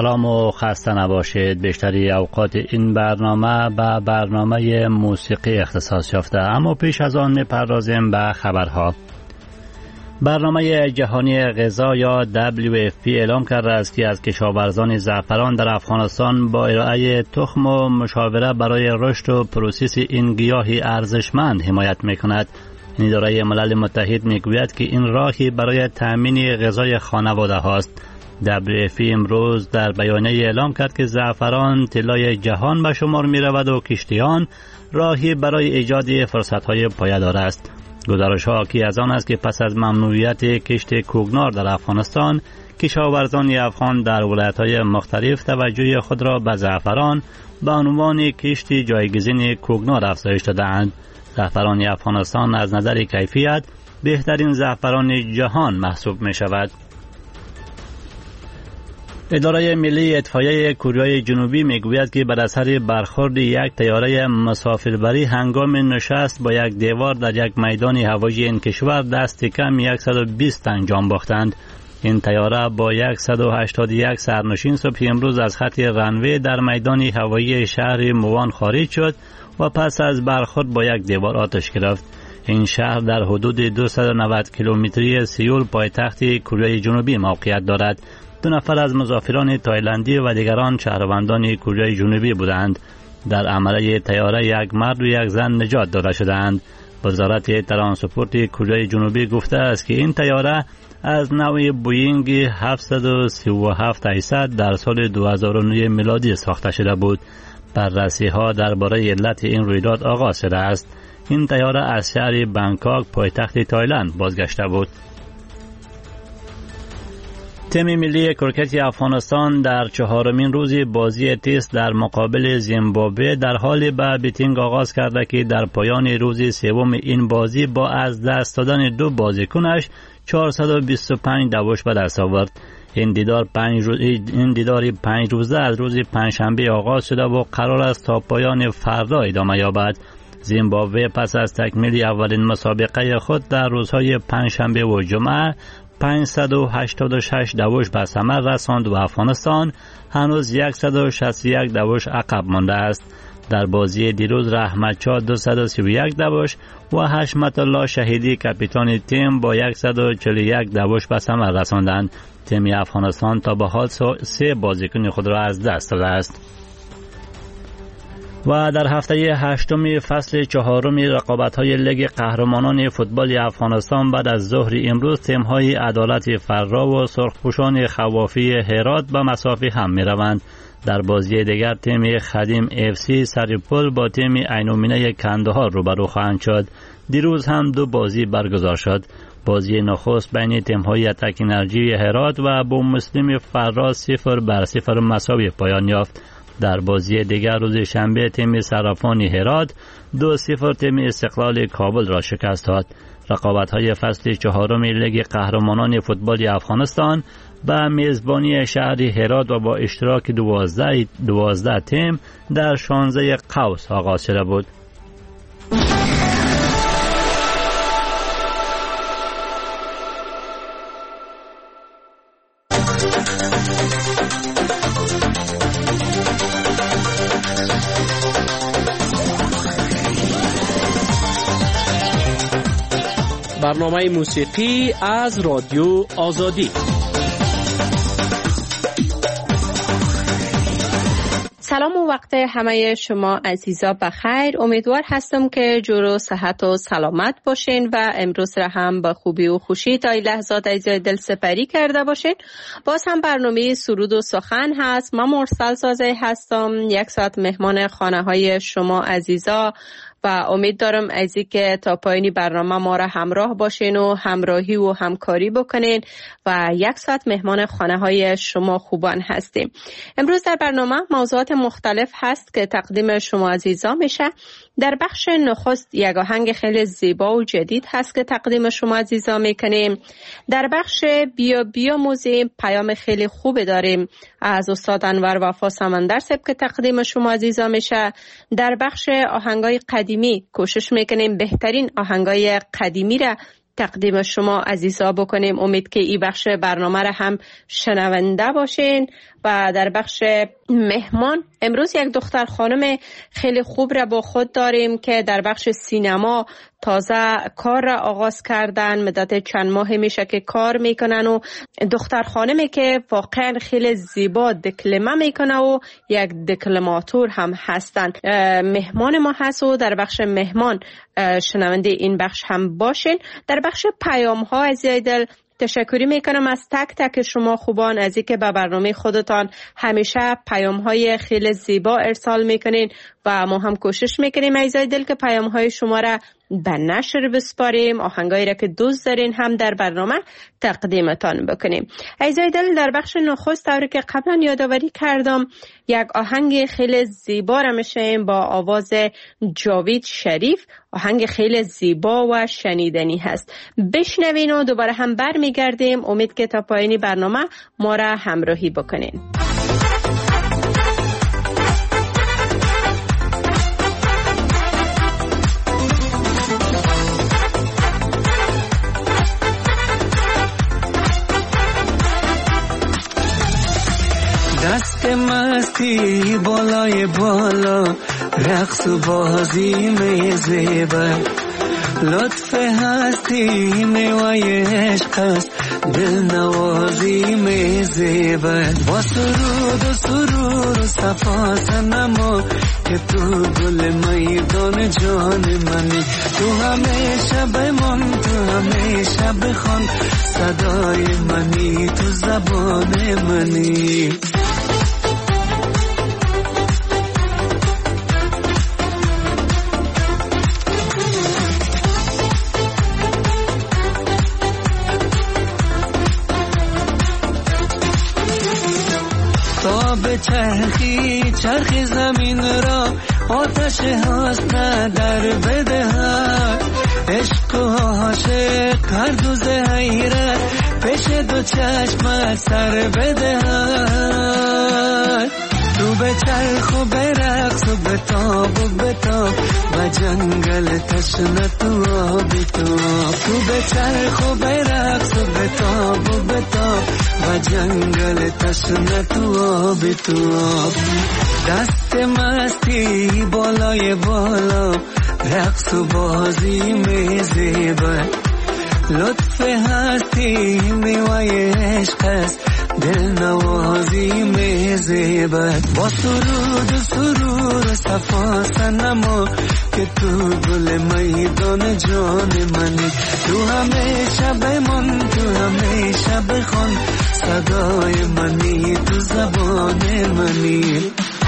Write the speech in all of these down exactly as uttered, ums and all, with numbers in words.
سلام و خسته نباشید. بیشتری اوقات این برنامه به برنامه موسیقی اختصاص یافته، اما پیش از آن می‌پردازیم به خبرها. برنامه جهانی غذا یا دبلیو اف پی اعلام کرده است که از کشاورزان زعفران در افغانستان با ارائه تخم و مشاوره برای رشد و پروسس این گیاهی ارزشمند حمایت می‌کند. اداره ملل متحد میگوید که این راهی برای تأمین غذای خانواده هاست. دبلیو اف پی امروز در بیانیه اعلام کرد که زعفران طلای جهان به شمار می رود و کشتیان راهی برای ایجاد فرصت‌های پایدار است. گزارش ها حاکی از آن است که پس از ممنوعیت کشت کوگنار در افغانستان، کشاورزان افغان در ولایت‌های مختلف توجه خود را به زعفران به عنوان کشت جایگزین کوگنار افزایش داده‌اند. زعفران افغانستان از نظر کیفیت بهترین زعفران جهان محسوب می شود. اداره ملی اطفائیه کره جنوبی میگوید که بر اثر برخورد یک طیاره مسافربری هنگام نشست با یک دیوار در یک میدان هوایی این کشور دست کم صد و بیست تن جان باختند. این طیاره با صد و هشتاد و یک سرنشین صبح امروز از خط رنوی در میدان هوایی شهر موان خارج شد و پس از برخورد با یک دیوار آتش گرفت. این شهر در حدود دویست و نود کیلومتری سئول پایتخت کره جنوبی موقعیت دارد. دو نفر از مسافران تایلندی و دیگران شهروندان کره جنوبی بودند. در عمله طیاره یک مرد و یک زن نجات داده شدند. وزارت ترانسپورت کره جنوبی گفته است که این طیاره از نوع بوینگ هفتصد و سی و هفت هشتصد در سال دو هزار و نه میلادی ساخته شده بود. بررسی ها درباره علت این رویداد آغاز شده است. این طیاره از شهر بانکوک پایتخت تایلند بازگشته بود. تیم ملی کرکت افغانستان در چهارمین روز بازی تست در مقابل زیمبابوه در حال به بیتینگ آغاز کرده که در پایان روز سوم این بازی با از دست دادن دو بازیکنش چهارصد و بیست و پنج دوش به دست آورد. این دیدار پنج روز این دیداری پنج روزه از روز پنجشنبه آغاز شده و قرار است تا پایان فردا ادامه یابد. زیمبابوه پس از تکمیل اولین مسابقه خود در روزهای پنجشنبه و جمعه پانصد و هشتاد و شش دوش به ثمر رساند و افغانستان هنوز صد و شصت و یک دوش عقب مانده است. در بازی دیروز رحمت شاه دویست و سی و یک دوش و حشمت الله شهیدی کاپیتان تیم با صد و چهل و یک دوش به ثمر رساندند. تیم افغانستان تا به حال سه بازیکن خود را از دست داده است. و در هفته هشتم فصل چهارم رقابت‌های لیگ قهرمانان فوتبال افغانستان بعد از ظهر امروز تیم‌های عدالت فرا و سرخپوشان خوافی هرات به مساوی هم می‌روند. در بازی دیگر تیم خدیم اف سی سرپل با تیم عین‌المنه کندهار روبرو خواهند شد. دیروز هم دو بازی برگزار شد. بازی نخست بین تیم‌های اتک انرژی هرات و بومسلم فرا صفر بر صفر مساوی پایان یافت. در بازی دیگر روز شنبه تیم صرافان هرات دو صفر تیم استقلال کابل را شکست داد. رقابت‌های فصل چهارم لیگ قهرمانان فوتبال افغانستان به میزبانی شهر هرات و با اشتراک دوازده دوازده تیم در شانزده قوس آغاز شده بود. برنامه موسیقی از رادیو آزادی. سلام و وقت همه شما عزیزا بخیر. امیدوار هستم که جور و صحت و سلامت باشین و امروز را هم با خوبی و خوشی تا این لحظات عزیزای دل سپری کرده باشین. باز هم برنامه سرود و سخن هست. من مرسل سازه هستم، یک ساعت مهمان خانه های شما عزیزا و امید دارم از اینکه تا پایانی برنامه ما را همراه باشین و همراهی و همکاری بکنین و یک ساعت مهمان خانه های شما خوبان هستیم. امروز در برنامه موضوعات مختلف هست که تقدیم شما عزیزا میشه. در بخش نخست یک آهنگ خیلی زیبا و جدید هست که تقدیم شما عزیزا میکنیم. در بخش بیا بیا موزیم پیام خیلی خوب داریم از استاد انور وفا سمندر صاحب که تقدیم شما عزیزا میشه. در بخش آهنگای قدیمی کوشش میکنیم بهترین آهنگای قدیمی را تقدیم شما عزیزا بکنیم. امید که این بخش برنامه را هم شنونده باشین. و در بخش مهمان امروز یک دختر خانم خیلی خوب را با خود داریم که در بخش سینما تازه کار را آغاز کردن. مدت چند ماه میشه که کار میکنن و دختر خانمی که واقعا خیلی زیبا دکلمه میکنه و یک دکلماتور هم هستن. مهمان ما هست و در بخش مهمان شنونده این بخش هم باشین. در بخش پیام ها عزیزای دل تشکری میکنم از تک تک شما خوبان از اینکه به برنامه خودتان همیشه پیام های خیلی زیبا ارسال میکنین و ما هم کوشش میکنیم عزیزای دل که پیام های شما را به نشر بسپاریم، آهنگایی را که دوست دارین هم در برنامه تقدیمتان بکنیم. عزیزای دل در بخش نخست طوری که قبلا یادآوری کردم یک آهنگ خیلی زیبا را میشیم با آواز جاوید شریف. آهنگ خیلی زیبا و شنیدنی هست. بشنوین و دوباره هم بر میگردیم. امید که تا پایانی برنامه ما را همراهی بکنین. دست مستی بالای بالا رقص و بازی میزیبه لطف هستی میوای عشق است دل نوازی میزیبه با سرود و سرور و صفا سنما که تو گل میدان جان منی تو همیشه بمان تو همیشه بخوان صدای منی تو زبان منی به چرخی چرخی زمین را آتش هاست نه در بده ها عشق و عاشق هر دوز حیرت پیش دو چشم سر بده ها تو به چرخ و به رقص و به تاب و به تاب و جنگل تشنه تو آبی تو تو به چرخ و به رقص و به تاب و به تاب و جنگل تشنه تو آبی تو آب دست مستی بالای بالا رقص و بازی میزیبه لطف هستی میوای عشق است دل نوازی میزیبد با سرود و سرور و صفا سنما که تو گل میدان جان منی تو همیشه بمان تو همیشه بخوان صدای منی تو زبان منی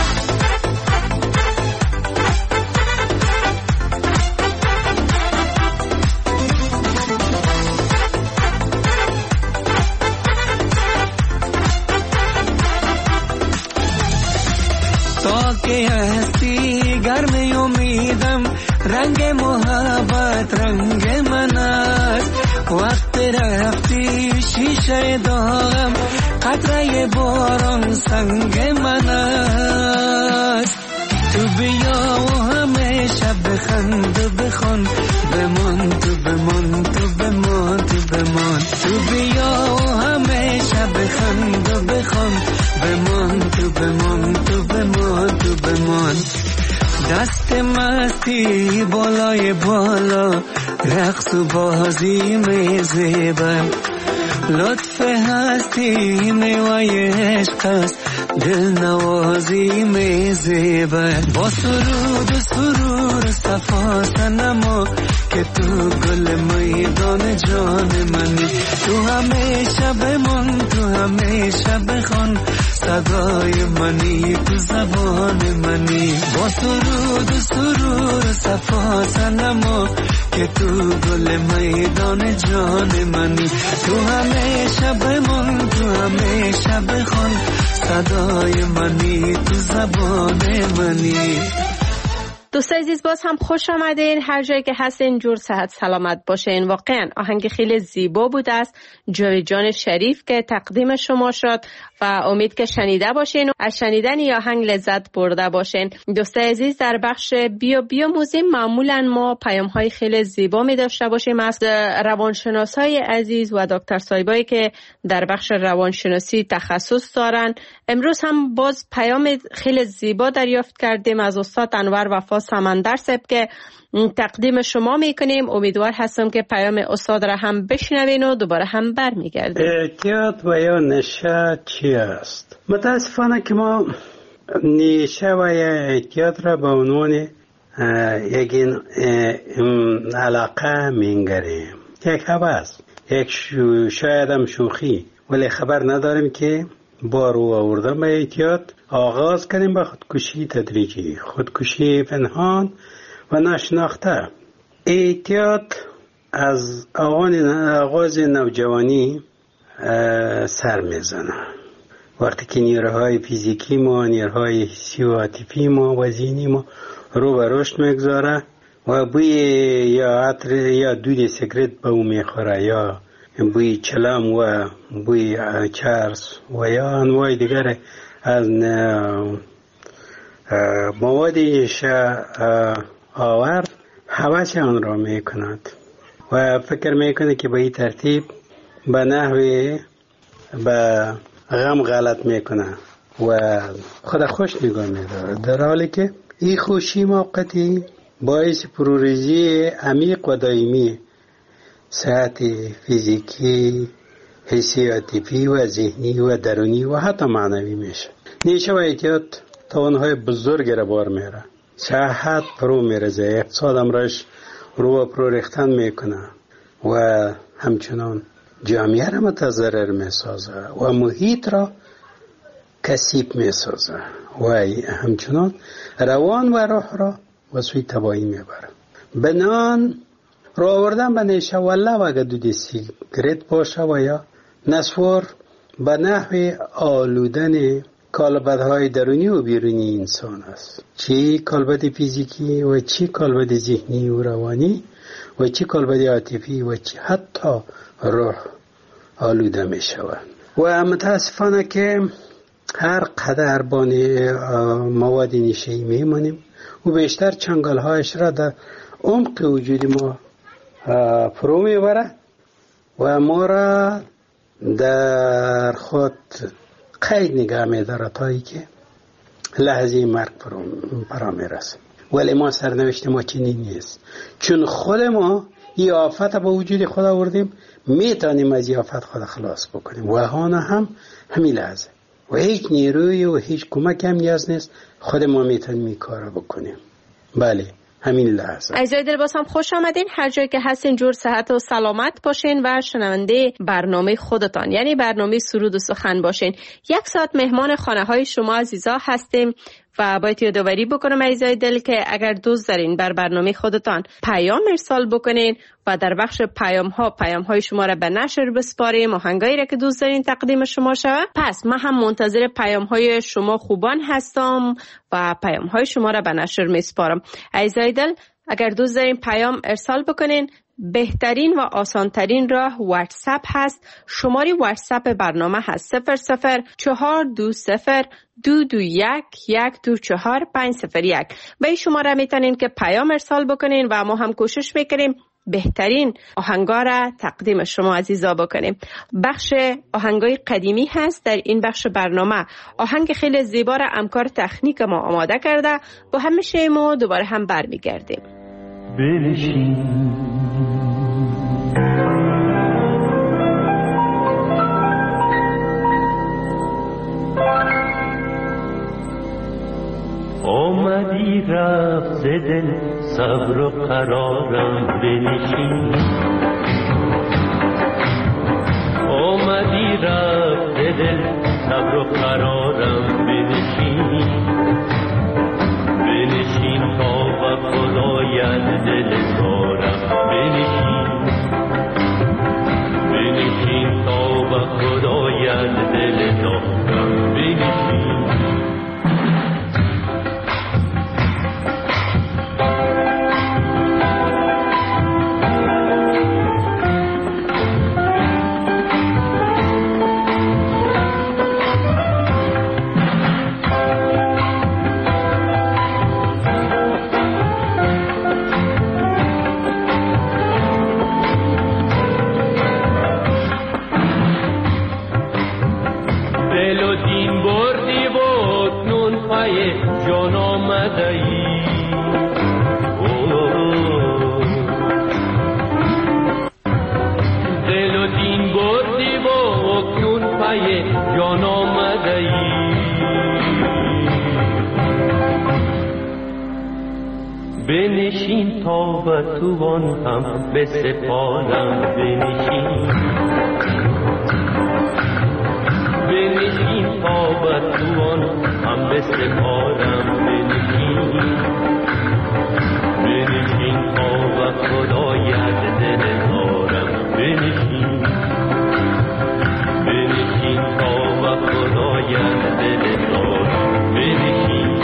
که هستی گرم امیدم رنگ محبت رنگ من است وقت رفتی شیشه داغم قطره باران سنگ من است تو بیا و همیشه بخند و بخوان بمان تو بمان تو بمان تو بمان تو بیا و همیشه بخند و بخوان بمان تو بمان تو بمان تو بمان دست مستی بالای بالا رقص و بازی میزیبه لطف هستی میوای عشق است دل نوازی میزیبه با سرود و سرور صفا سنما که تو گل میدان جان منی تو همیشه بمان تو همیشه بخوان صدای منی تو زبان منی با سرود و سرور صفا سنما که تو گل میدان جان منی تو همیشه بمان تو همیشه بخوان صدای منی تو زبان منی دوستای عزیز باز هم خوش آمدین. هر جایی که هستین جور صحت سلامت باشین. واقعا آهنگ خیلی زیبا بود است جاویدجان شریف که تقدیم شما شد و امید که شنیده باشین و از شنیدن این آهنگ لذت برده باشین. دوستای عزیز در بخش بیو بیو موزیم معمولا ما پیام های خیلی زیبا می داشته باشیم از روانشناسای عزیز و دکتر صاحبایی که در بخش روانشناسی تخصص دارن. امروز هم باز پیام خیلی زیبا دریافت کردیم از استاد انور وفا سمندر صاحب که تقدیم شما میکنیم. امیدوار هستم که پیام استاد را هم بشنوین و دوباره هم برمیگردیم. اعتیاد و یا نشه چی است؟ متاسفانه که ما نشه و یا اعتیاد را به عنوان یک علاقه می‌نگریم، یک هوس، یک شو شاید هم شوخی، ولی خبر نداریم که با رو آوردن به اعتیاد آغاز کنیم به خودکشی تدریجی، خودکشی پنهان و نشناخته. اعتیاد از آغاز نوجوانی سر میزنه، وقتی که نیروهای فیزیکی ما، نیروهای حسی و عاطفی ما و ذهنی ما رو به رشد میگذاره و بوی یا عطر یا دود سیگرت به او میخوره، یا بوی چلم و بوی چرس و یا انواع دیگر از موادی نشه آور هوس آن را میکند و فکر میکنه که به این ترتیب به نحوی به غم غلط میکنه و خود خوش نگاه میداره، در حالی که این خوشی موقتی باعث پروریزی عمیق و دائمی صحت فیزیکی، حسی، عاطفی و ذهنی و درونی و حتی معنوی میشه. نیشه و اعتیاد توانهای بزرگ را بار میره، صحت فرو میرزه، اقتصاد امرش رو پرو ریختن میکنه و همچنان جامعه را متضرر میسازه و محیط را کثیف میسازه و همچنان روان و روح را و سوی تباهی میبره. بنان رو آوردن به نیشه والله و اگه دود سیگرت باشه و یا نسوار به نحو آلودن کالبدهای درونی و بیرونی انسان است، چی کالبد فیزیکی و چی کالبد ذهنی و روانی و چی کالبد عاطفی و چی حتی روح آلوده می شود. و متاسفانه که هر قدر با مواد نشه‌ای میمونیم و بیشتر چنگال هایش را در عمق وجود ما فرو میبره و ما را در خود قید نگاه میداره تا ای که لحظه مرگ فرا میرسه. ولی ما سرنوشت ما چنین نیست، چون خود ما این آفت با وجود خود آوردیم، میتونیم از این آفت خود خلاص بکنیم و آن هم همین لحظه و هیچ نیروی و هیچ کمک هم نیاز نیست، خود ما میتونیم این کار بکنیم. بله همین لحظه. عزیزای دل باز هم خوش آمدین. هر جایی که هستین جور صحت و سلامت باشین و شنونده برنامه خودتان یعنی برنامه سرود و سخن باشین. یک ساعت مهمان خانه های شما عزیزا هستیم و باید یادآوری بکنم عزیزای دل که اگر دوست دارین بر برنامه خودتان پیام ارسال بکنین و در بخش پیام ها پیام های شما را به نشر بسپاریم، آهنگایی را که دوست دارین تقدیم شما شود. پس من هم منتظر پیام های شما خوبان هستم و پیام های شما را به نشر میسپارم. عزیزای دل اگر دوست دارین پیام ارسال بکنین، بهترین و آسانترین راه واتساپ هست. شماره واتساپ برنامه هست صفر صفر چهار دو صفر دو دو یک یک دو چهار پنج صفر یک. به این شماره میتونین که پیام ارسال بکنین و ما هم کوشش میکنیم بهترین آهنگا را تقدیم شما عزیزا بکنیم. بخش آهنگای قدیمی هست در این بخش برنامه. آهنگ خیلی زیبا را همکار تکنیک ما آماده کرده، با هم میشیم و دوباره هم برمیگردیم. بنشین آمدی رفت ز دل صبر و قرارم بنشین، آمدی رفت ز دل صبر و قرارم بنشین، بنشین تا به خدایت دل دارم بنشین، بنشین تا به خدایت دل دارم بنشین. بنشین تا به توان هم به سپارم بنشین بنشین تا به توان هم به سپارم بنشین بنشین تا به خدایت دل دارم بنشین بنشین تا به خدایت دل دارم بنشین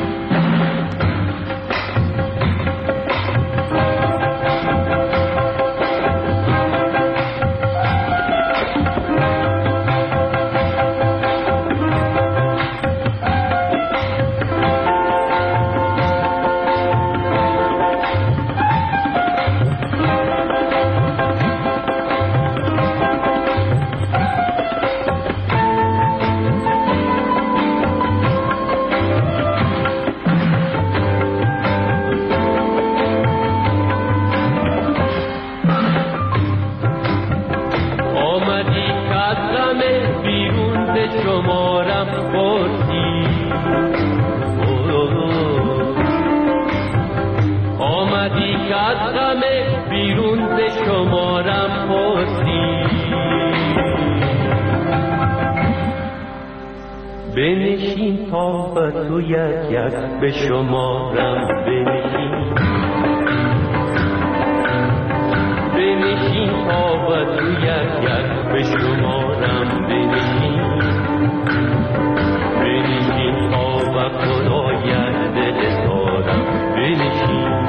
بنشین تا به تو یک یک به شمارم بنشین بنشین تا به تو یک یک به شمارم بنشین بنشین تا به خدایت دل دارم بنشین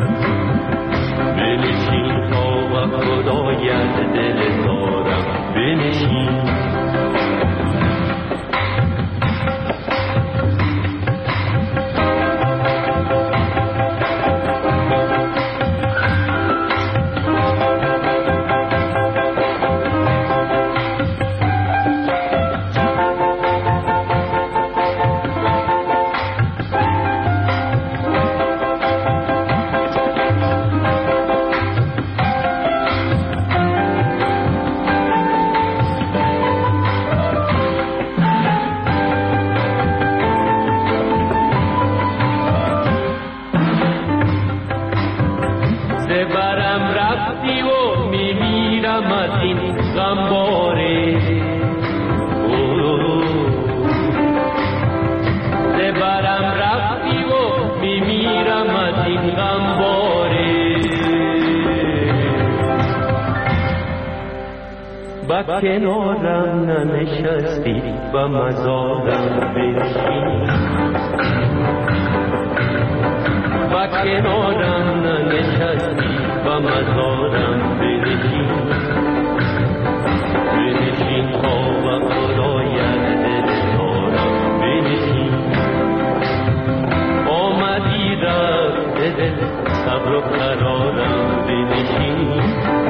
بنشین تا به خدایت دل دارم بنشین با کنارم ننشستی با مزارم بنشین با کنارم ننشستی با مزارم بنشین بنشین تا به خدایت دل دارم بنشین آمدی رفت دل صبر و قرارم بنشین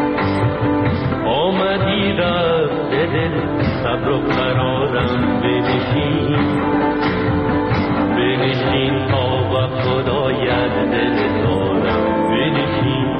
آمدی رفت دل صبر و قرارم بنشین بنشین تا به خدایت دل دارم بنشین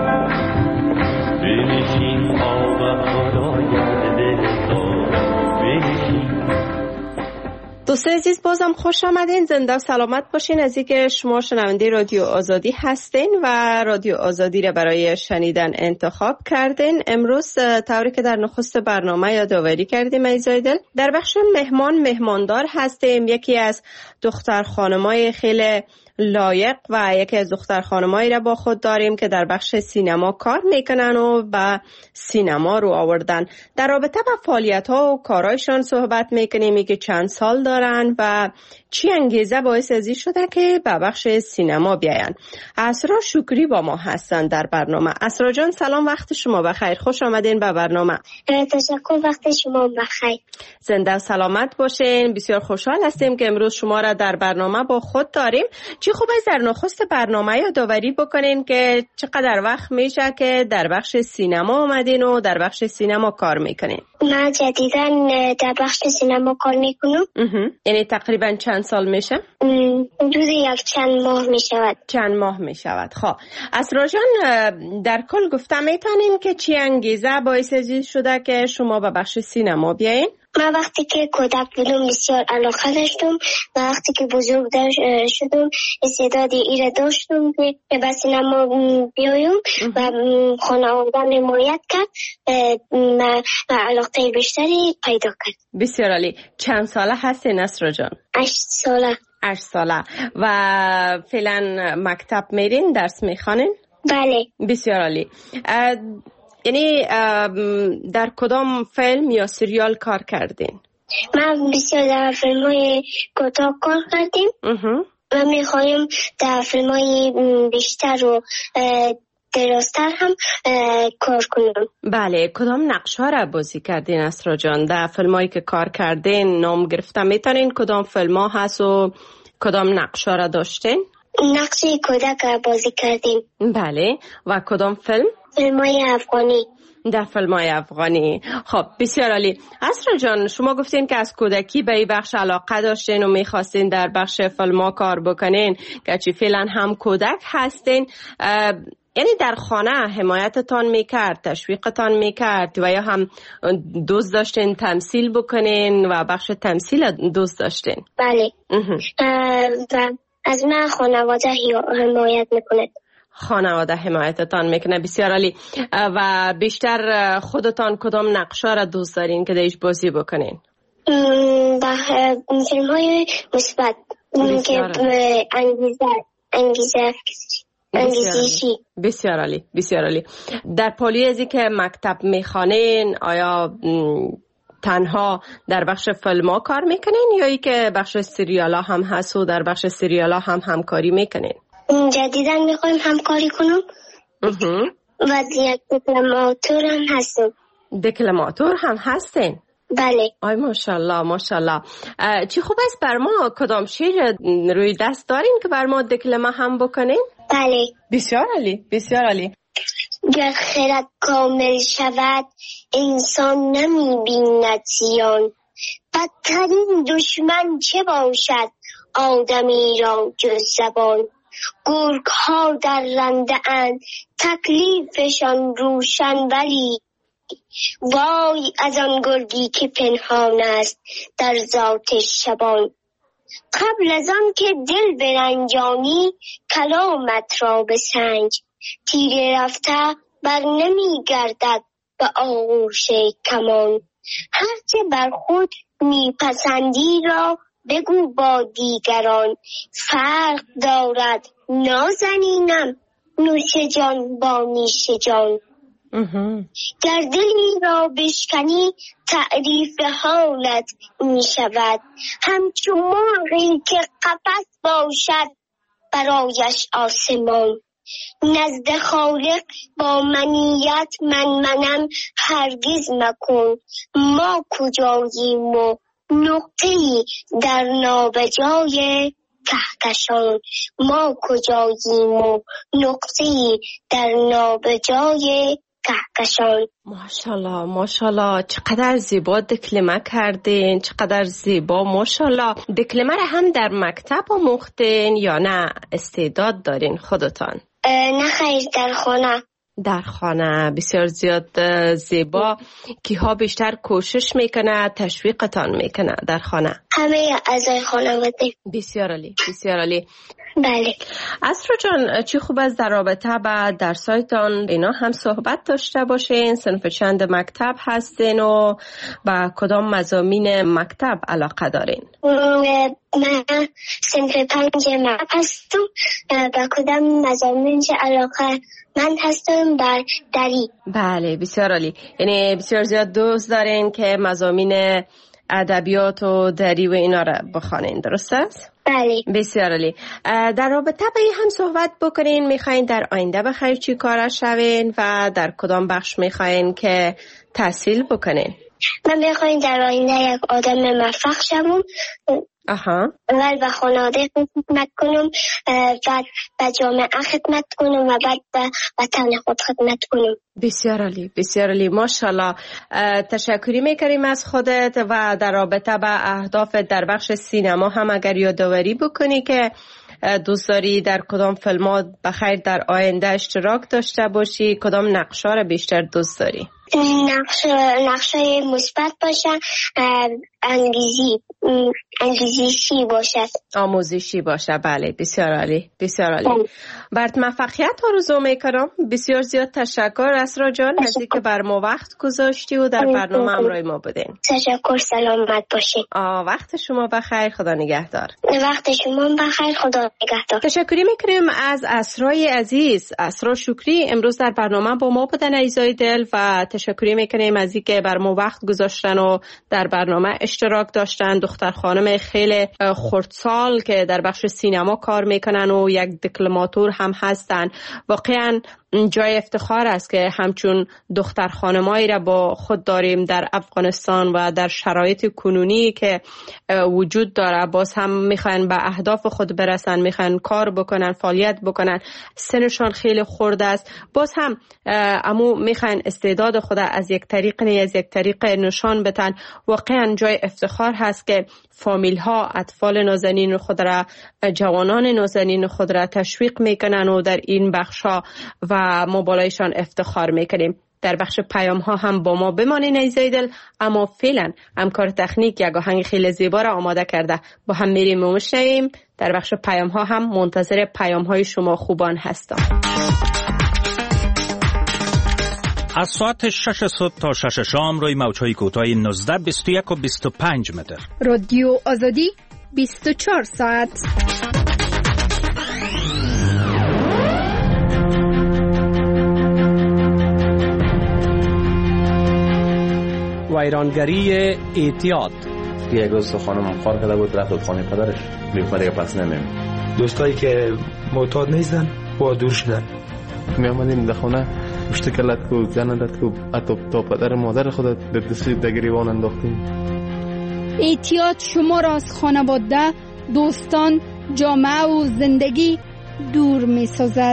بنشین تا به خدایت دل دارم بنشین. دوستان عزیز بازم خوش آمدین، زنده و سلامت باشین از اینکه شما شنونده رادیو آزادی هستین و رادیو آزادی را برای شنیدن انتخاب کردین. امروز طوری که در نخست برنامه یادآوری کردیم ایزای دل، در بخش مهمان مهماندار هستیم. یکی از دختر خانمای خیلی لایق و یکی از دختر خانمایی را با خود داریم که در بخش سینما کار میکنن و به سینما رو آوردن. در رابطه با فعالیت ها و کارایشان صحبت میکنیم که چند سال دارن و چی انگیزه باعث ازی شده که به بخش سینما بیاین. اسرا شکری با ما هستن در برنامه. اسرا جان سلام، وقت شما بخیر، خوش آمدین به برنامه. تشکر، وقت شما بخیر. زنده و سلامت باشین. بسیار خوشحال هستیم که امروز شما را در برنامه با خود داریم. چی خوب است در نخست برنامه یادآوری بکنین که چقدر وقت میشه که در بخش سینما آمدین و در بخش سینما کار میکنین؟ من جدیداً در بخش سینما کار میکنم. یعنی تقریبا چند سال میشه؟ حدود یک چند ماه میشود. چند ماه میشود. خب اسرا جان در کل گفته میتونیم که چی انگیزه باعث شده که شما به بخش سینما بیاین؟ من وقتی که کودک بودم بسیار علاقه داشتم و وقتی که بزرگ شدم استعداد ایره داشتم که به سینما بیایم و خانواده‌ام حمایت کرد و علاقه بیشتری پیدا کرد. بسیار عالی. چند ساله هستی نصر جان؟ هشت ساله. هشت ساله. و فعلا مکتب میرین، درس میخوانین؟ بله. بسیار عالی. یعنی در کدام فیلم یا سریال کار کردین؟ من بسیار در فیلم های کوتاه کار کردیم و میخوایم در فیلم های بیشتر و درازتر هم کار کنم. بله. کدام نقش ها را بازی کردین اسرا جان؟ در فیلم هایی که کار کردین نام گرفتن میتونین کدام فیلم ها هست و کدام نقش ها را داشتین؟ نقش کودک را بازی کردیم. بله. و کدام فیلم؟ فیلم های افغانی. در فیلم های افغانی. خب بسیار عالی. اسرا جان شما گفتین که از کودکی به این بخش علاقه داشتین و میخواستین در بخش فیلم ها کار بکنین که چی فعلا هم کودک هستین، یعنی در خانه حمایتتان میکرد، تشویقتان میکرد و یا هم دوست داشتین تمثیل بکنین و بخش تمثیل دوست داشتین؟ بله. و از من خانواده حمایت میکنه. خانواده حمایتتان میکنه. بسیار عالی. و بیشتر خودتان کدام نقشه را دوست دارین که دیش بازی بکنین؟ با فیلم های مثبت که انگیزه انگیزه انگیزشی. بسیار عالی. بسیار عالی. در پالی ازی که مکتب میخوانین آیا تنها در بخش فیلم ها کار میکنین یا ای که بخش سریال ها هم هست و در بخش سریال ها هم همکاری میکنین؟ جدیداً میخوایم همکاری کنم و یک دکلماتور هم هستم. دکلماتور هم هستین؟ بله. آی ماشاءالله ماشاءالله. چی خوب است بر ما کدام شیر روی دست دارین که بر ما دکلمه هم بکنین؟ بله. بسیار عالی. بسیار عالی. گر خرد کامل شود انسان نمی بیند زیان، بدترین دشمن چه باشد آدمی را جز زبان. گرگ ها در رنده اند تکلیفشان روشن، ولی وای از آن گرگی که پنهان است در ذات شبان. قبل از آن که دل برنجانی کلامت را بسنج، تیر رفته بر نمی گردد به آغوش کمان. هرچه بر خود می پسندی را بگو با دیگران، فرق دارد نازنینم نوش جان با نیش جان. گر دلی را بشکنی تعریف حالت می شود، همچون مرغی که قفس باشد برایش آسمان. نزد خالق با منیت من منم هرگز مکن، ما کجاییم و نقطه‌ای در نابجای کهکشان. ما کجاییم و نقطه‌ای در نابجای کهکشان. ماشاءالله ماشاءالله. چقدر زیبا دکلمه کردین، چقدر زیبا. ماشاءالله. دکلمه را هم در مکتب آموختین یا نه استعداد دارین خودتان؟ نه خیر، در خانه. در خانه. بسیار زیاد زیبا. کیها بیشتر کوشش میکنه تشویقتان میکنه در خانه؟ همه اعضای خانواده. بسیار عالی. بسیار عالی. بله. اسرا جان چی خوب است در رابطه با درسایتان اینا هم صحبت داشته باشین؟ صنف چند مکتب هستین و با کدام مضامین مکتب علاقه دارین؟ من صنف پنج مکتب هستم. با کدام مضامین علاقه من هستم؟ بر دری. بله بسیار عالی. یعنی بسیار زیاد دوست دارین که مضامین ادبیات و دری و اینا را بخوانین، درست است؟ بله. بسیار عالی. در رابطه با این هم صحبت بکنین میخواین در آینده بخیر چی کار شوین و در کدام بخش میخواین که تحصیل بکنین؟ من میخواین در آینده یک آدم موفق شوم. آها. اول به خانواده خدمت کنم، بعد به جامعه خدمت کنم و بعد به وطن خود خدمت کنم. بسیار عالی. بسیار عالی. ماشاءالله. تشکری میکنیم از خودت و در رابطه با اهداف در بخش سینما هم اگر یادآوری بکنی که دوست داری در کدام فیلمات بخیر در آینده اشتراک داشته باشی، کدام نقشه را بیشتر دوست داری؟ نقش نقشای مثبت باشن، انگیزی انگیزشی باشد، آموزشی باشه. بله بسیار عالی، بسیار عالی. برات موفقیت آرزو میکنم. بسیار زیاد تشکر اسرا جان از اینکه بر ما وقت گذاشتی و در برنامه همراه ما بودین. تشکر، سلامت باشین. آه وقت شما بخیر، خدا نگهدار. وقت شما بخیر، خدا نگهدار. تشکری میکنیم از اسرای عزیز، اسرا شکری امروز در برنامه با ما بودن عزیزای دل و تشکری میکنیم از اینکه بر ما وقت گذاشتن و در برنامه اشتراک داشتن. دختر خانم خیلی خردسال که در بخش سینما کار میکنن و یک دکلماتور هم هستن. واقعا جای افتخار است که همچون دختر خانمایی را با خود داریم در افغانستان و در شرایط کنونی که وجود داره. باز هم میخوان به اهداف خود برسن، میخوان کار بکنن، فعالیت بکنن، سنشان خیلی خرد است. باز هم امو میخوان استعداد خود از یک طریق نه از یک طریق نشان بدن. واقعا جای افتخار هست که فامیل ها اطفال نازنین خود را، جوانان نازنین خود را تشویق میکنن و در این بخش ها و ما بالایشان افتخار میکنیم. در بخش پیام ها هم با ما بمانین عزیزای دل، اما فعلا همکار تکنیک یک آهنگ خیلی زیبا را آماده کرده، با هم میریم و میشنویم. در بخش پیام ها هم منتظر پیام های شما خوبان هستم. از ساعت شش صبح تا شش شام روی موج‌های کوتاه نوزده، بیست و یک و بیست و پنج متر. رادیو آزادی بیست و چهار ساعت. ویرانگری اعتیاد. یک دوست خانم کار کرده بود، رفت خانه پدرش، میگفت دیگه پس نمیم. دوستایی که معتاد نیستن با دور شدن. می آمدیم در خانه پشت کلت کو زن داد کو حتی تا پدر مادر خودت در دستی در گریبان انداختیم. اعتیاد شما را از خانواده، دوستان، جامعه و زندگی دور می سازد.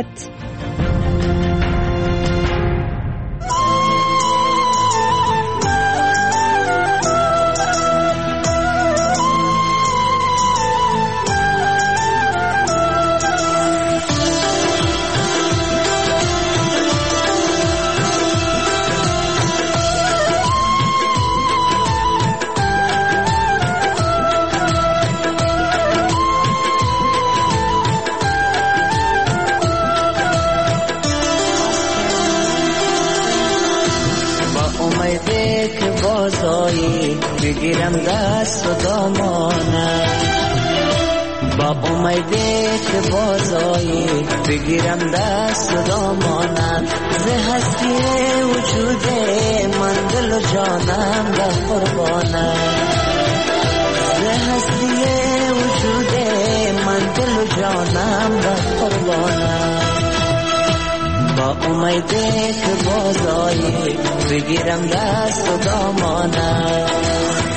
بگیرم دست و دامانت، با امیده که بازایی بگیرم دست و دامانت. ز هستی وجود من دل و جانم در قربانت، ز هستی وجود من دل و جانم در قربانت. با امیده که بازایی بگیرم دست و دامانت.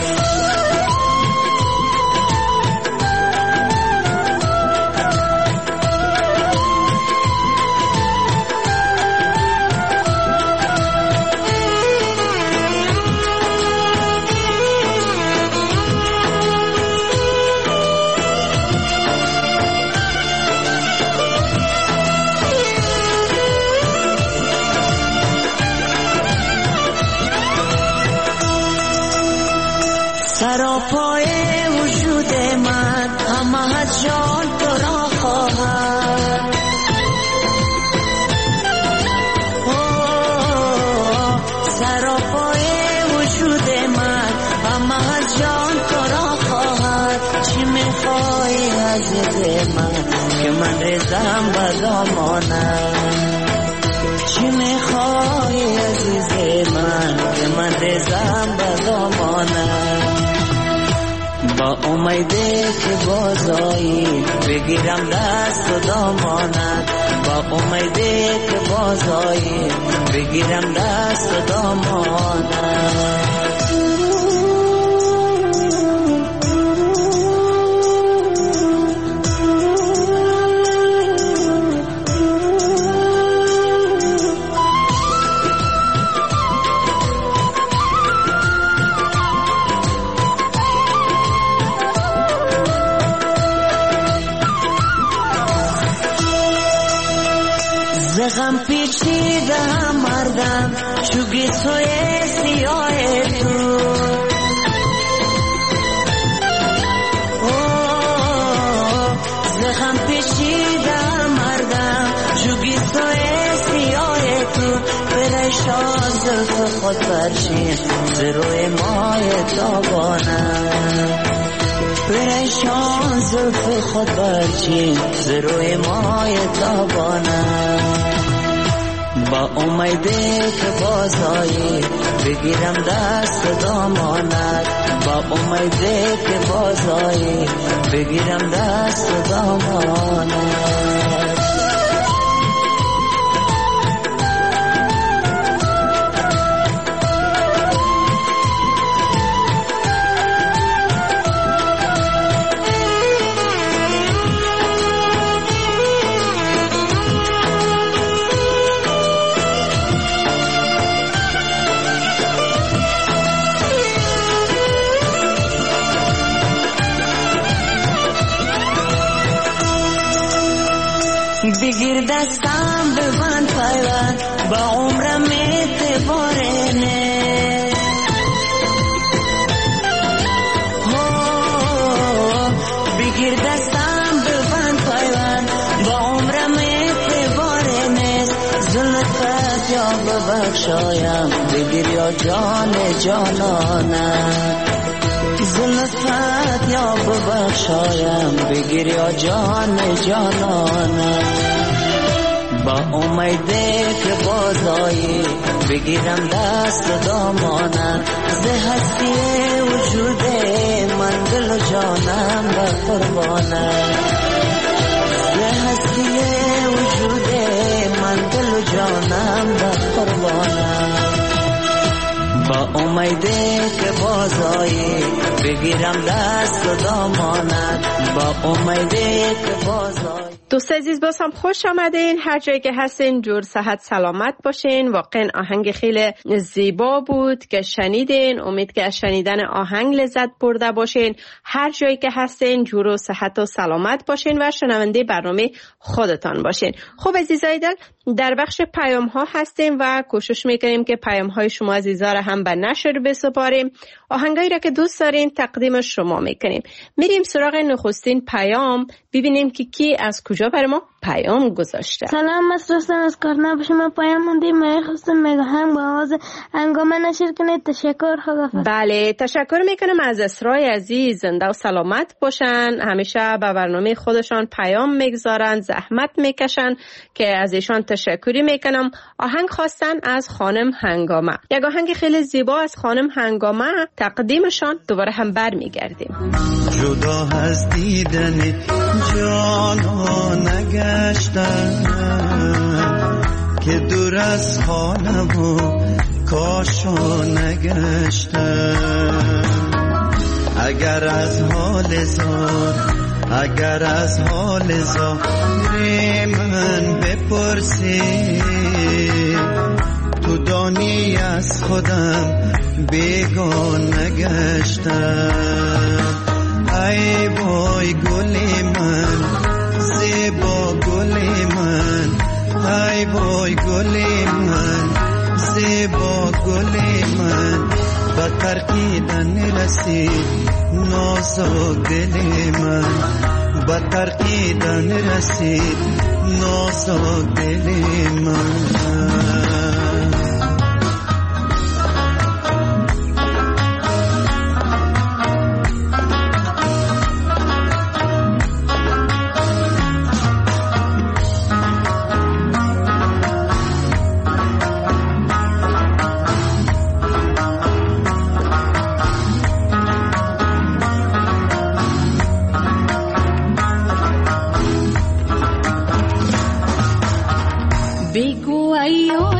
سراپای وجود من همه از جان تو را خواهد، سراپای وجود من همه از جان تو را خواهد. چی میخوای عزیز من که من رزم به دامانم، چی میخوای عزیز من که من رزم به دامانم. با امیده که بازایی بگیرم دست و دامانت، با امیده که بازایی بگیرم دست و دامانت. غم پیچیده همه شدم چوگی سوی سیاه تو زخم پیشیدم مردم چوگی سوی سیاه تو پریشان زلف خود برچین زروی مای تابانم پریشان زلف خود برچین زروی مای تابانم با امیده که بازایی بگیرم دست دامانت با امیده که بازایی بگیرم دست دامانت بگیر دستم ببند پیوند با عمرم اعتبارنه بگیر دستم ببند پیوند با عمرم اعتبارنه زلفت یا ببخشایم بگیر یا جان جانانم زلفت یا ببخشایم بگیر یا جان جانانم با امیده که بازایی بگیرم دست دامانم زه هستی وجود من دل و جانم به قربانم زه هستی وجود من دل و جانم به قربانم با امیده که بازایی بگیرم دست دامانت با امیده که بازایی. دوست عزیز باز هم خوش آمدین، هر جایی که هستین جور صحت سلامت باشین. واقعا آهنگ خیلی زیبا بود که شنیدین، امید که از شنیدن آهنگ لذت برده باشین. هر جایی که هستین جور و صحت و سلامت باشین و شنونده برنامه خودتان باشین. خب عزیزای دل، در بخش پیام ها هستیم و کوشش میکنیم که پیام های شما عزیزا را هم به نشر بسپاریم. آهنگایی را که دوست دارین تقدیم شما میکنیم. میریم سراغ نخستین پیام، ببینیم که کی از کجا برای ما پیام گذاشته. سلام، مصرستم از کارنامه شما پیام موندیم. من خواستم میگم با آواز هنگامه نشر کنید. تشکر. خداحافظ. بله، تشکر میکنم از اسرای عزیز. زنده و سلامت باشن، همیشه به برنامه خودشان پیام میگذارن، زحمت میکشن که از ایشان تشکری میکنم. آهنگ خواستن از خانم هنگامه، یک آهنگ خیلی زیبا از خانم هنگامه، تقدیمشان دوباره هم برمیگردیم. جدا از دیدن جانا نگشتم که دور از خانم و کاشا نگشتم. اگر از حال زار اگر از حال زار من بپرسی، تو دانی از خودم بیگان نگشتم. ای وای گل من، زیبا گل من، ای وای گل من، زیبا گل من، با ترکیدن رسید نازک دل من، با ترکیدن رسید نازک دل من. بگو ای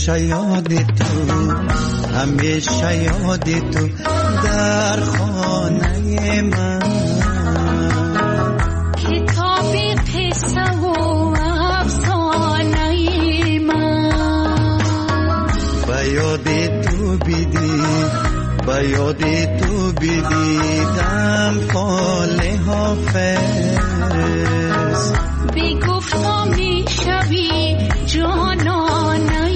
همیشه یاد تو، همیشه یاد تو در خانه من. کتابی قصه و افسانه من به یاد تو بیدی، به یاد تو بیدیدم فال حافظ. بگفتا می شوی جانانه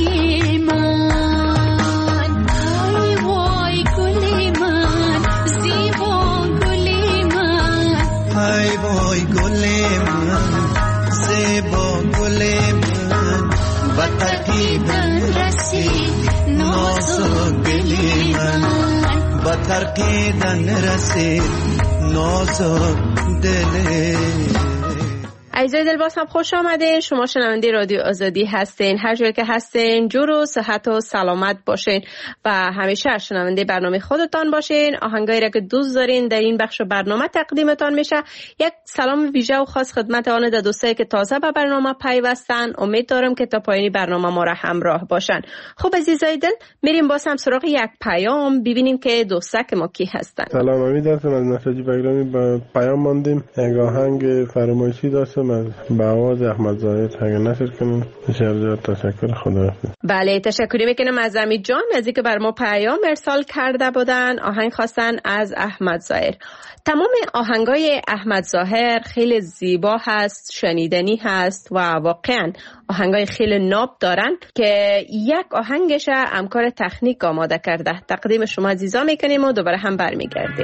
من. ای وای گل من، زیبا گل من. ای وای گل من، زیبا گل من. و ترکیدن رسید نازک دل من، و ترکیدن رسید نازک دل. عزیزای دل باز هم خوش آمده. شما شنونده رادیو آزادی هستین. هر جایی که هستین جور و صحت و سلامت باشین و همیشه شنونده برنامه خودتان باشین. آهنگایی را که دوست دارین در این بخش برنامه تقدیمتان میشه. یک سلام ویژه و خاص خدمت آن دوستایی که تازه به برنامه پیوستن. امید دارم که تا پایانی برنامه ما را همراه باشن. خب عزیزای دل، میریم باز هم سراغ یک پیام ببینیم که دوستک ما کی هستن. سلام، امید هستم از نساجی بگرامی. با پیام ماندیم. یک آهنگ فرمایشی داشتم از به آواز احمد ظاهر، اگه نشر کنیم بسیار تشکر. خدا. بله، تشکری میکنم از امید جان از اینکه بر ما پیام ارسال کرده بودن. آهنگ خواستن از احمد ظاهر. تمام آهنگای احمد ظاهر خیلی زیبا هست، شنیدنی هست و واقعا آهنگای خیلی ناب دارن که یک آهنگش همکار تکنیک آماده کرده. تقدیم شما عزیزا میکنیم و دوباره هم برمیگردیم.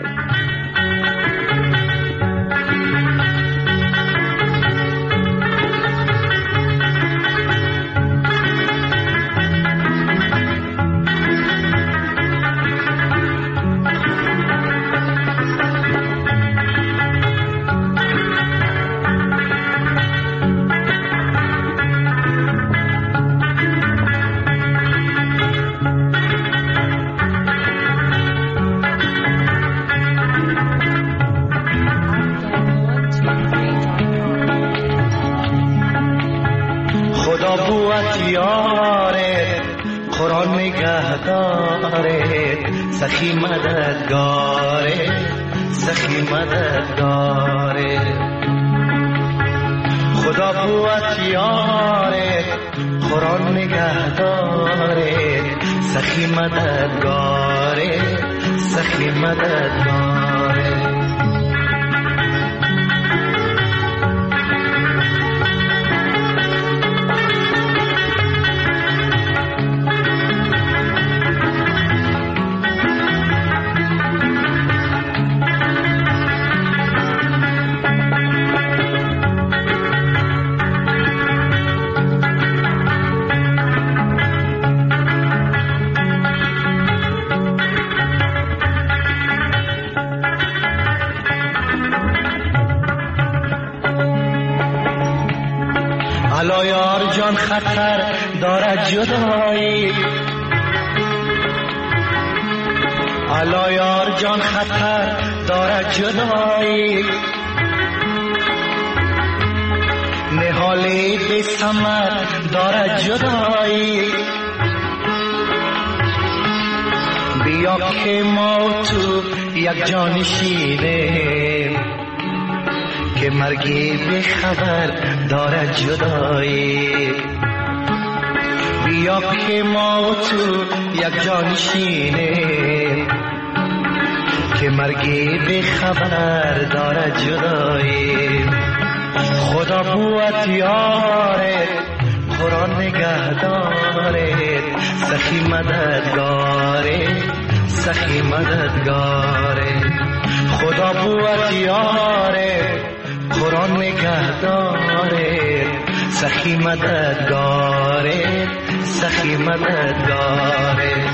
قرآن نگهداره، سخی مددگاره، سخی مددگاره. خدا قوت یاره، قرآن نگهداره، سخی مددگاره، سخی مددگاره. الا یار جان خطر دارد جدایی، الا یار جان خطر دارد جدایی. نهالی بی ثمر دارد جدایی. بیا که ما تو یک جانشینیم، که مرگی به خبر دارد جدایی. بیا که ما تو یک جانشینیم، که مرگی به خبر دارد جدایی. خدا قوت یاره، قرآن نگهداره، سخی مددگاره، سخی مددگاره. خدا قوت یاره، قرآن نگهداره، سخی مددگاره، سخی مددگاره.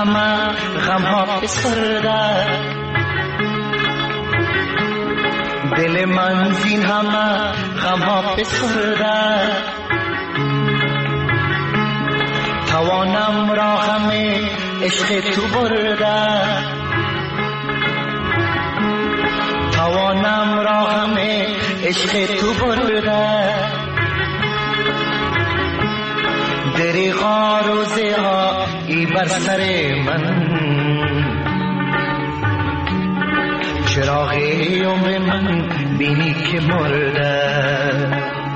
همه غم ها بسرده دل من زین همه غم ها بسرده توانم را غم عشق تو برده توانم را غم عشق تو برده دریغا روزه ها ای بر سر من چراغ عمر من بینی که مرده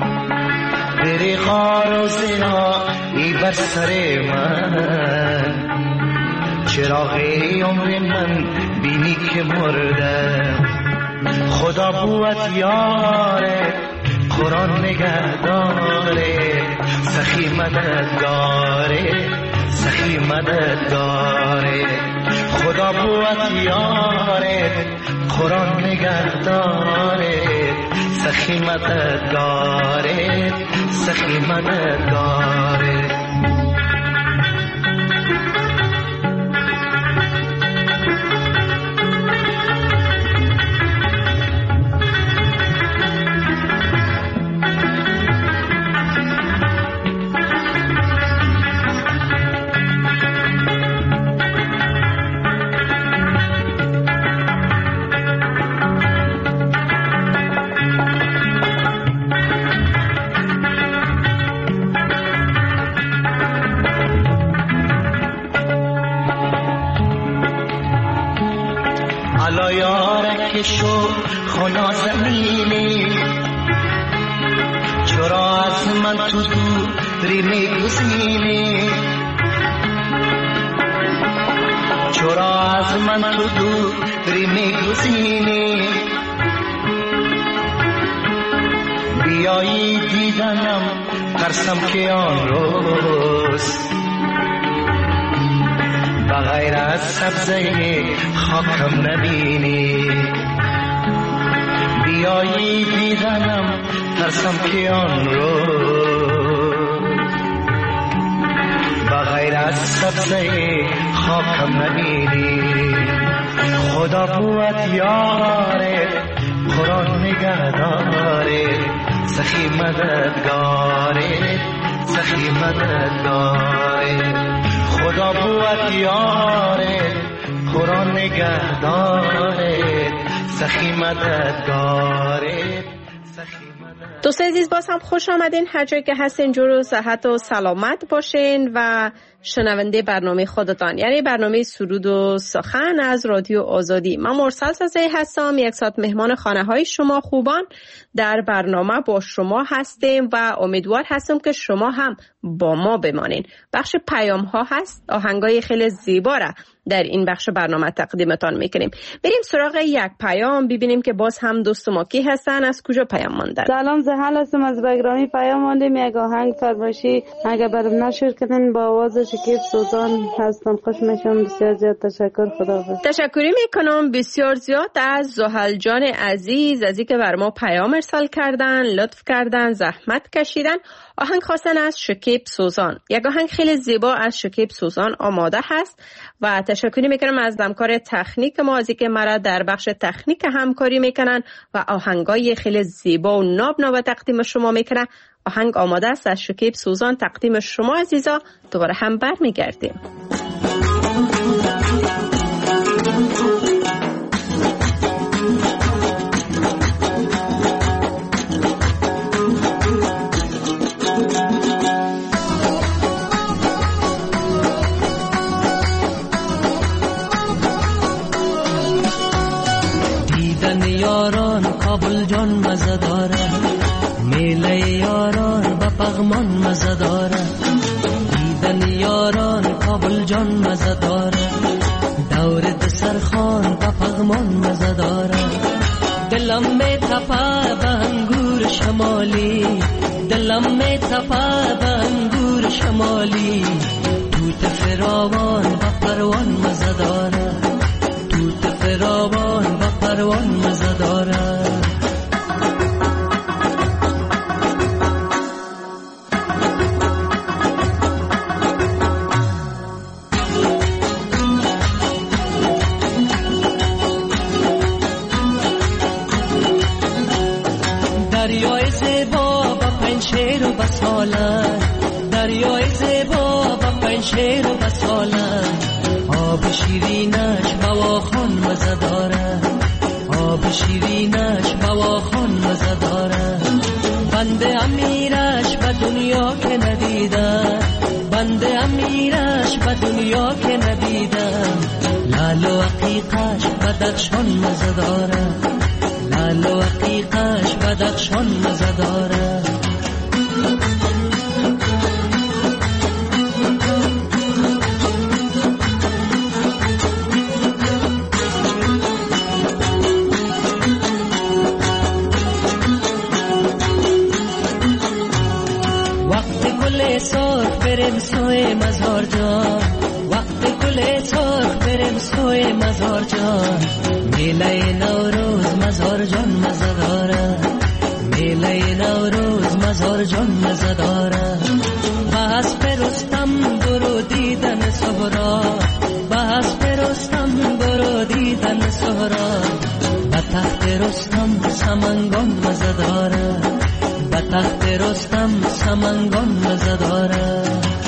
دریغا روزه ها ای بر سر من چراغ عمر من بینی که مرده خدا بوت یاره قرآن نگهداره سخی مددگاره سخی مددگاره خدا بوت یاره قرآن نگهداره سخی مددگاره سخی مددگاره شو خنا زمینی چرا از من تو دوری میگزینی چرا از من تو دوری میگزینی بیایی دیدنم ترسم که آن روز بغیر از سبزه خاکم نبینی بیایی دیدنم ترسم که آن روز بغیر از سبزه خاکم نبینی خدا بوت یاره قرآن نگهداره سخی مددگاره سخی مددگاره خدا بوت یاره قرآن نگهداره سخی مددگاره. دوست عزیز باز هم خوش آمدین، هر جایی که هستین جور و صحت و سلامت باشین و شنونده برنامه خودتان، یعنی برنامه سرود و سخن از رادیو آزادی. من مرسل سزایی هستم، یک ساعت مهمان خانه های شما خوبان در برنامه با شما هستیم و امیدوار هستم که شما هم با ما بمانین. بخش پیام ها هست، آهنگای خیلی زیبا را در این بخش برنامه تقدیمتان میکنیم. بریم سراغ یک پیام ببینیم که باز هم دوست ما کی هستن، از کجا پیام ماندن. سلام، زحل هستم از بگرامی. پیام ماندیم یک آهنگ فرمایشی اگه برام نشر کنین با آواز شکیب سوزان هستم. خوش میشم، بسیار زیاد تشکر. خداحافظ. تشکری میکنم بسیار زیاد از زحل جان عزیز، از اینکه بر ما پیام ارسال کردن، لطف کردن، زحمت کشیدن. آهنگ خواستن از شکیب سوزان، یک آهنگ خیلی زیبا از شکیب سوزان آماده هست و تشکری میکنم از همکار تکنیک ما از اینکه مرا در بخش تکنیک همکاری میکنن و آهنگای خیلی زیبا و ناب ناب تقدیم شما میکنن. آهنگ آماده است از شکیب سوزان تقدیم شما عزیزا. دوباره هم بر میگردیم. یاران کابل جان مزه داره، میله یاران با پغمان مزه داره. دیدن یاران کابل جان مزه داره، دور دسرخان با پغمان مزه داره. دلم می تپه به انگور شمالی، دلم می تپه به انگور شمالی. توت فراوان با پروان مزه داره، توت فراوان با پروان مزه داره. با پنشیر و بسالن، دریای زیبا با پنشیر و بسالن. آب شیرینش بواخان مزه داره، آب شیرینش بواخان مزه داره. بنده امیرش به دنیا که ندیدم، بنده امیرش به دنیا که ندیدم. لال و عقیقش بدخشان مزه داره، لال و عقیقش بدخشان مزه داره. سرخ بریم سوی مزار جان، وقت گل سرخ بریم سوی مزار جان. میله نوروز مزار جان مزه داره، میله نوروز مزار جان مزه داره. بحث پرستم برو دیدن سهرا، بحث پرستم برو دیدن سهرا. به تخت رستم سمنگان مزه داره، به تخت رستم سمنگان مزه داره.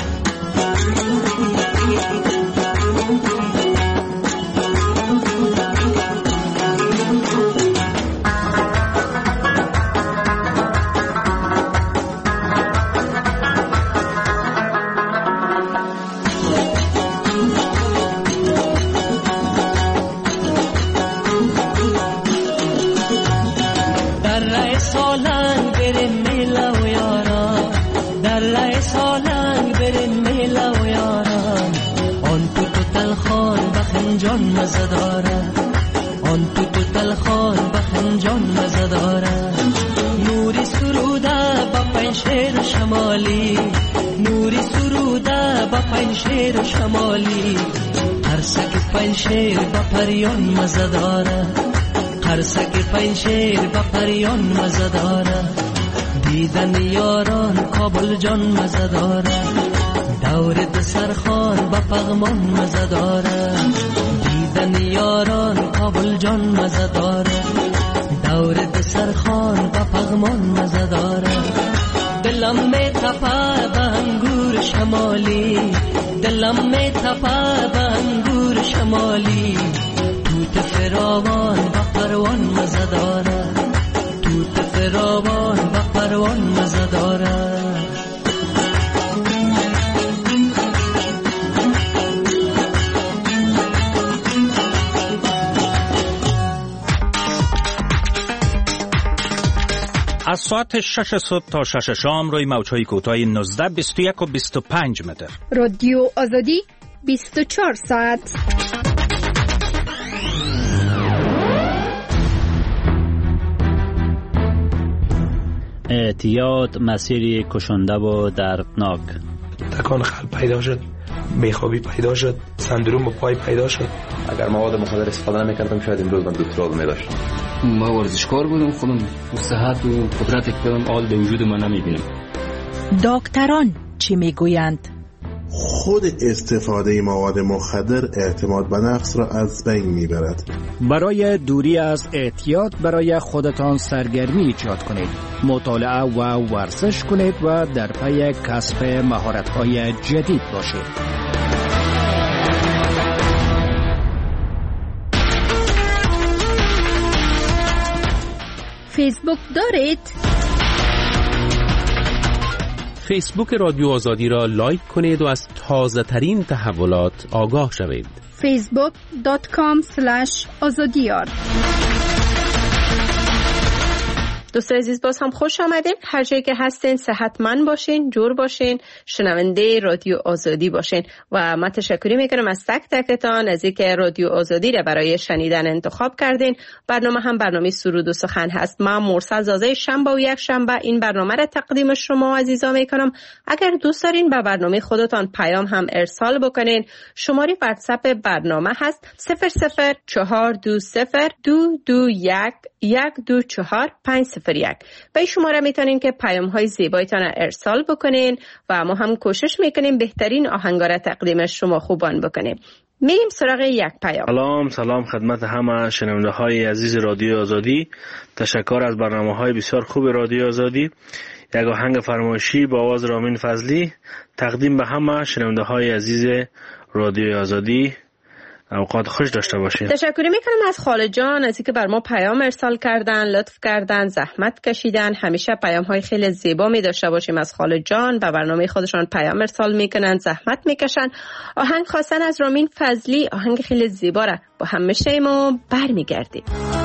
جان مزه داره، آن تو تو تلخان بخنجان مزه داره. نوری سروده با پنشیر شمالی، نوری سروده با پنشیر شمالی. قرصک پنشیر با پریان مزه داره، قرصک پنشیر با پریان مزه داره. دیدن یاران کابل جان مزه داره، دور دسرخان با پغمان مزه داره. دیدن یاران کابل جان مزه داره، دور دسرخان با پغمان مزه داره. دلم می تپه به انگور شمالی، دلم می تپه به انگور شمالی. توت فراوان با پروان مزه داره، توت فراوان با پروان مزه داره. از ساعت شش صبح تا شش شام روی موج‌های کوتاه نوزده، بیست و یک و بیست و پنج متر. رادیو آزادی بیست و چهار ساعت. اعتیاد مسیری کشنده و دردناک. تکان قلب پیدا شد، بیخوابی پیدا شد، سندروم پای پیدا شد. اگر مواد مخدر استفاده نمی‌کردم شاید امروز من دکترا رو می‌داشتم. ما ورزشکار بودم، خودم صحت و قدرت که دارم آل به وجود من نمی‌بینم. دکتران چی میگویند؟ خود استفاده مواد مخدر اعتماد به نفس را از بین میبرد. برای دوری از اعتیاد برای خودتان سرگرمی ایجاد کنید، مطالعه و ورزش کنید و در پی کسب مهارت‌های جدید باشید. فیسبوک دارید؟ فیسبوک رادیو آزادی را لایک کنید و از تازه ترین تحولات آگاه شوید. فیسبوک دات کام اسلش آزادیار. دوستان عزیز باز هم خوش آمدین. هر جایی که هستین صحتمند باشین، جور باشین، شنونده رادیو آزادی باشین و من تشکری میکنم از تک تکتان از اینکه رادیو آزادی را برای شنیدن انتخاب کردین. برنامه هم برنامه سرود و سخن هست. من مرسل زازه شنبه و یک شنبه این برنامه را تقدیم شما عزیزا میکنم. اگر دوست دارین به برنامه خودتان پیام هم ارسال بکنین، شماره واتساپ برنامه هست صفر صفر چهار دو صفر دو دو یک یک دو چهار پنج صفر یک. به این شماره میتونین که پیام های زیبایتان ارسال بکنین و ما هم کوشش میکنیم بهترین آهنگا را تقدیم شما خوبان بکنیم. میریم سراغ یک پیام. سلام سلام خدمت همه شنونده های عزیز رادیو آزادی. تشکر از برنامه های بسیار خوب رادیو آزادی. یک آهنگ فرمایشی با آواز رامین فضلی تقدیم به همه شنونده های عزیز رادیوی آزادی. اوقات خوش داشته باشید. تشکر میکنم از خالد جان از اینکه بر ما پیام ارسال کردن، لطف کردن، زحمت کشیدن. همیشه پیام های خیلی زیبا می داشته باشیم از خالد جان. به برنامه خودشان پیام ارسال میکنن، زحمت میکشن. آهنگ خواستن از رامین فضلی، آهنگ خیلی زیبا را با هم میشیم و برمیگردیم.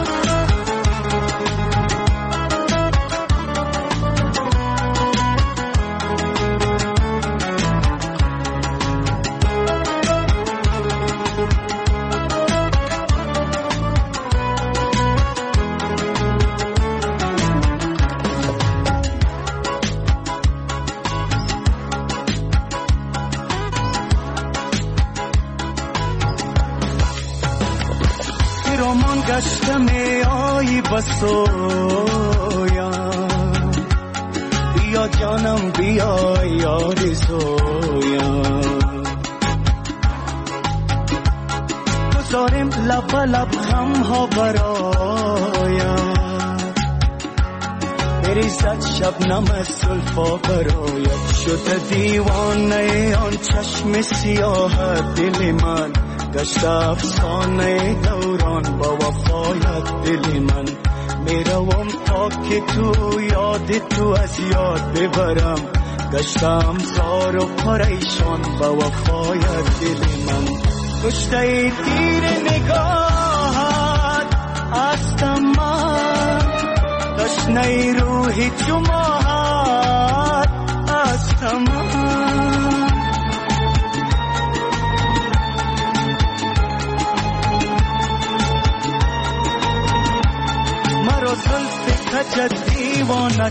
گشتم آی بسویم بیا جانم بیا یاری سویم گذارم لب لب غم ها برایم بریزد شبنم زلفا برایم شده دیوانه آن چشم سیاه دل من گشت افسانه دوران با وفایت دل من میروم تا که تو یاد تو از یاد ببرم گشتم زار و پریشان با وفایت دل من کشته تیر نگاهت هستم من تشنه روحی جماعت هستم من زلف کجت دیوانه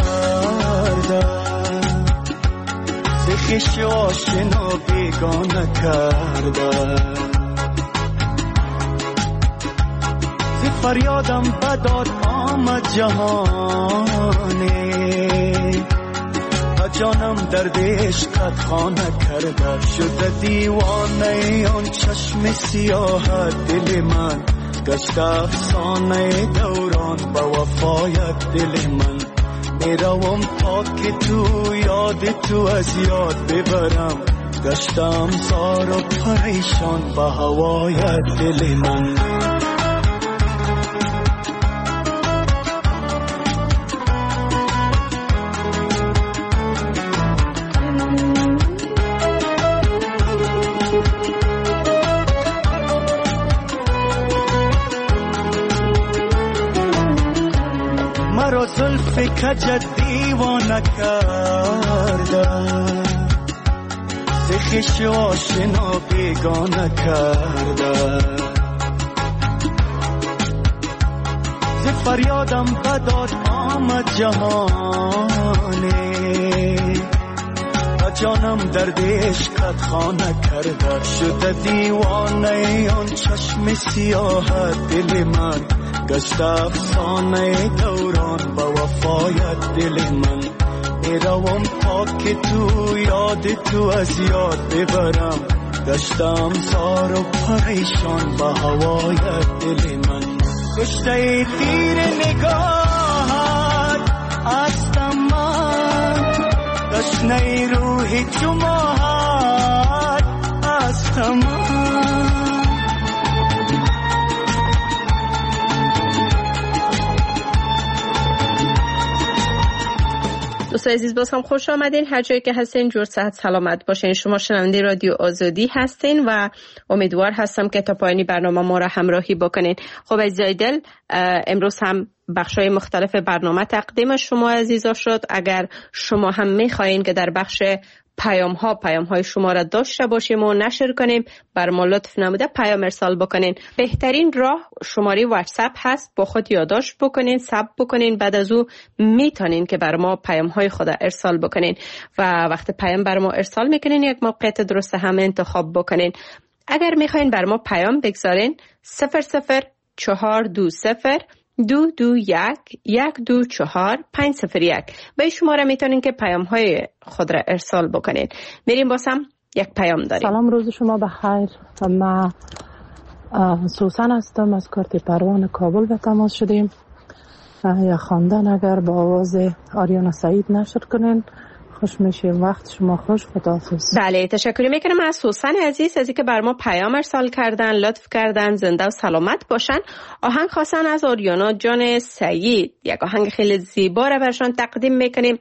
کردن ز خویش آشنا بیگانه کردن ز فریادم بداد آمد جهانی تا جانم درد عشقت خانه کرده شده دیوانه آن چشم سیاه دل من گشت افسانه دوران با وفایت دل من میروم تا که تو یاد تو از یاد ببرم گشتم زار و پریشان با هوایت دل من زلف کجت دیوانه کردن ز خویش آشنا بیگانه کردن ز فریادم بداد آمد جهانی تا جانم درد عشقت خانه کرده شده دیوانه آن چشم سیاه دل من گشت افسانه دوران با وفایت دل من میروم تا که تو یاد تو از یاد ببرم گشتم زار و پریشان با هوایت دل من کشته تیر نگاهت هستم من تشنه روحی جماعت هستم من دوستان عزیز باز هم خوش آمدین. هر جایی که هستین جور صحت سلامت باشین. شما شنونده رادیو آزادی هستین و امیدوار هستم که تا پایانی برنامه ما را همراهی بکنین. خب عزیزای دل، امروز هم بخشای مختلف برنامه تقدیم شما عزیزا شد. اگر شما هم میخواین که در بخش پیام ها پیام های شما را داشته باشیم و نشر کنیم، بر ما لطف نموده پیام ارسال بکنین. بهترین راه شماره واتساپ هست، با خود یادداشت بکنین، ثبت بکنین، بعد از او میتونین که بر ما پیام های خود ارسال بکنین و وقتی پیام بر ما ارسال میکنین یک موقعیت درست هم انتخاب بکنین. اگر میخواین بر ما پیام بگذارین صفر صفر چهار دو صفر دو دو یک یک دو چهار پنج صفر یک به شماره میتونین که پیام های خود را ارسال بکنین. میریم باسم یک پیام داریم. سلام، روز شما بخیر. ما سوسن هستم، از کارت پروان کابل به تماس شدیم. یا خواندن اگر با آواز آریانا سعید نشر کنین خوش میشه. وقت شما خوش. خداحافظ. بله تشکر میکنم از حسین عزیز از اینکه بر ما پیام ارسال کردن، لطف کردن، زنده و سلامت باشن. آهنگ خواستن از آریانا جان سعید، یک آهنگ خیلی زیبا را برشان تقدیم میکنیم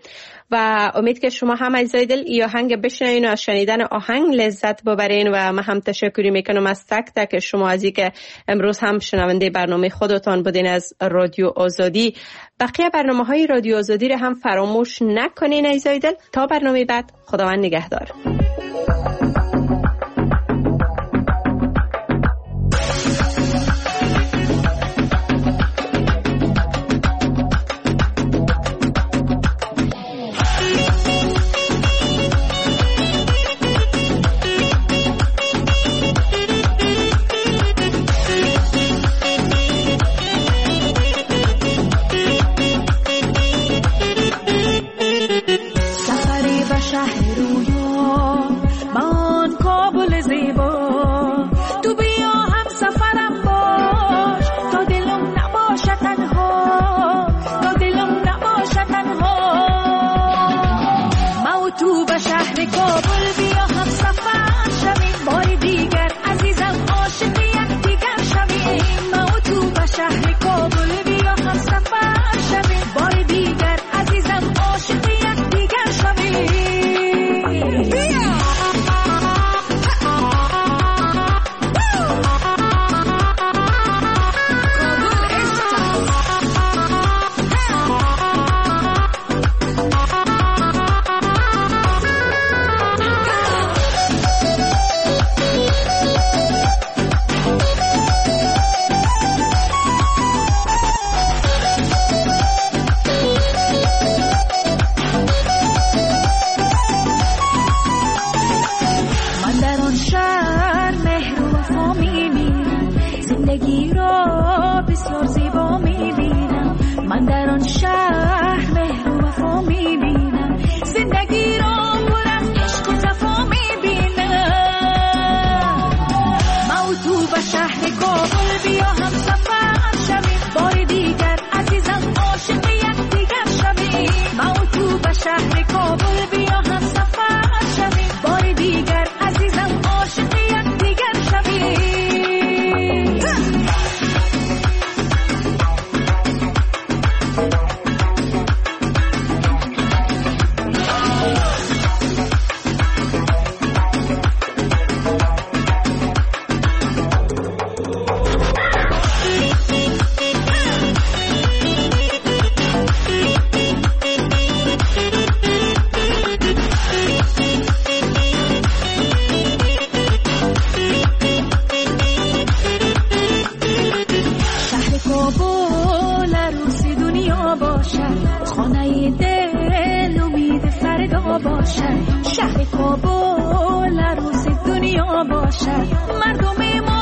و امید که شما هم عزیزای دل ای آهنگ بشنوین و از شنیدن آهنگ لذت ببرین و من هم تشکر میکنم از تک تک شما از اینکه امروز هم شنونده برنامه خودتان بودین از رادیو آزادی. بقیه برنامه‌های رادیو آزادی رو هم فراموش نکنین عزیزای دل. تا برنامه بعد، خداوند نگهدار. شهر کابل عروس دنیا باشد، مردم